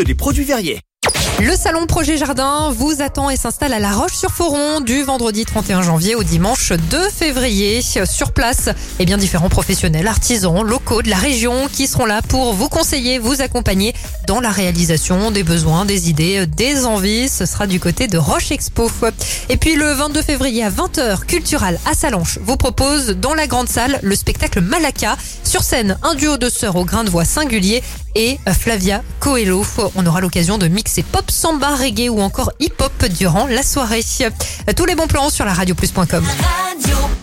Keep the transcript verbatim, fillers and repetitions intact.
spécialiste des produits verriers. Le salon Projet Jardin vous attend et s'installe à La Roche-sur-Foron du vendredi trente et un janvier au dimanche deux février. Sur place, eh bien, différents professionnels, artisans, locaux de la région qui seront là pour vous conseiller, vous accompagner dans la réalisation des besoins, des idées, des envies. Ce sera du côté de Roche Expo. Et puis le vingt-deux février à vingt heures, Cultural à Salanches vous propose dans la grande salle le spectacle Malaka. Sur scène, un duo de sœurs au grain de voix singulier et Flavia Coelho. On aura l'occasion de mixer pop, samba, reggae ou encore hip-hop durant la soirée. Tous les bons plans sur la radio plus point com.